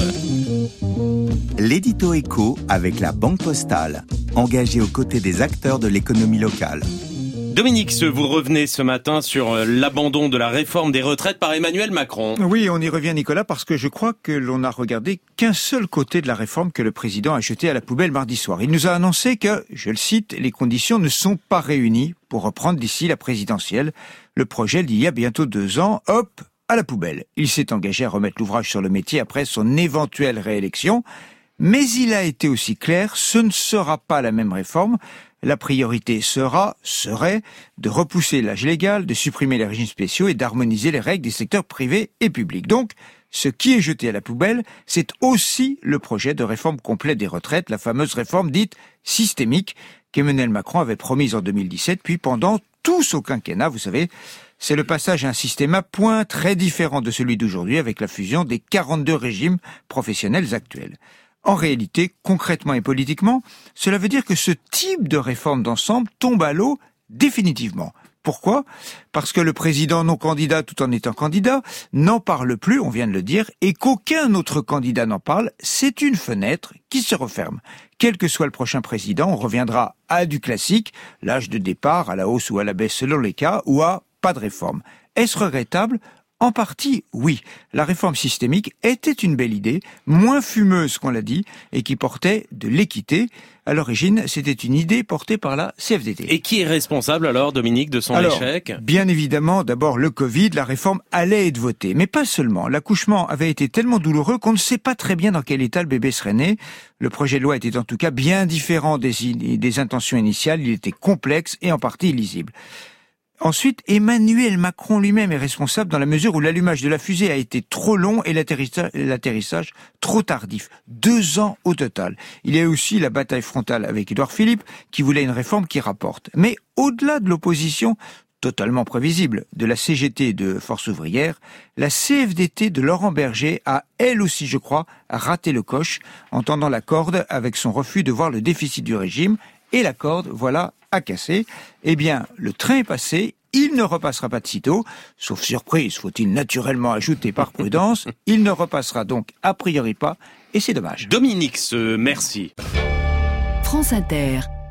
L'édito éco avec la Banque Postale, engagée aux côtés des acteurs de l'économie locale. Dominique, vous revenez ce matin sur l'abandon de la réforme des retraites par Emmanuel Macron. Oui, on y revient Nicolas, parce que je crois que l'on n'a regardé qu'un seul côté de la réforme que le président a jeté à la poubelle mardi soir. Il nous a annoncé que, je le cite, les conditions ne sont pas réunies pour reprendre d'ici la présidentielle. Le projet d'il y a bientôt 2 ans, hop, à la poubelle. Il s'est engagé à remettre l'ouvrage sur le métier après son éventuelle réélection. Mais il a été aussi clair, ce ne sera pas la même réforme. La priorité serait de repousser l'âge légal, de supprimer les régimes spéciaux et d'harmoniser les règles des secteurs privés et publics. Donc, ce qui est jeté à la poubelle, c'est aussi le projet de réforme complète des retraites, la fameuse réforme dite systémique qu'Emmanuel Macron avait promise en 2017, puis pendant tout son quinquennat, vous savez, c'est le passage à un système à points très différent de celui d'aujourd'hui avec la fusion des 42 régimes professionnels actuels. En réalité, concrètement et politiquement, cela veut dire que ce type de réforme d'ensemble tombe à l'eau définitivement. Pourquoi ? Parce que le président non candidat, tout en étant candidat, n'en parle plus, on vient de le dire, et qu'aucun autre candidat n'en parle. C'est une fenêtre qui se referme. Quel que soit le prochain président, on reviendra à du classique, l'âge de départ, à la hausse ou à la baisse selon les cas, ou à pas de réforme. Est-ce regrettable ? En partie, oui. La réforme systémique était une belle idée, moins fumeuse qu'on l'a dit, et qui portait de l'équité. À l'origine, c'était une idée portée par la CFDT. Et qui est responsable alors, Dominique, de son échec ? Bien évidemment, d'abord le Covid, la réforme allait être votée. Mais pas seulement. L'accouchement avait été tellement douloureux qu'on ne sait pas très bien dans quel état le bébé serait né. Le projet de loi était en tout cas bien différent des intentions initiales. Il était complexe et en partie illisible. Ensuite, Emmanuel Macron lui-même est responsable dans la mesure où l'allumage de la fusée a été trop long et l'atterrissage trop tardif. 2 ans au total. Il y a aussi la bataille frontale avec Édouard Philippe qui voulait une réforme qui rapporte. Mais au-delà de l'opposition totalement prévisible de la CGT de Force ouvrière, la CFDT de Laurent Berger a, elle aussi je crois, raté le coche en tendant la corde avec son refus de voir le déficit du régime. Et la corde, voilà, a cassé. Eh bien, le train est passé, il ne repassera pas de sitôt, sauf surprise, faut-il naturellement ajouter par prudence, il ne repassera donc a priori pas, et c'est dommage. Dominique, merci. France Inter.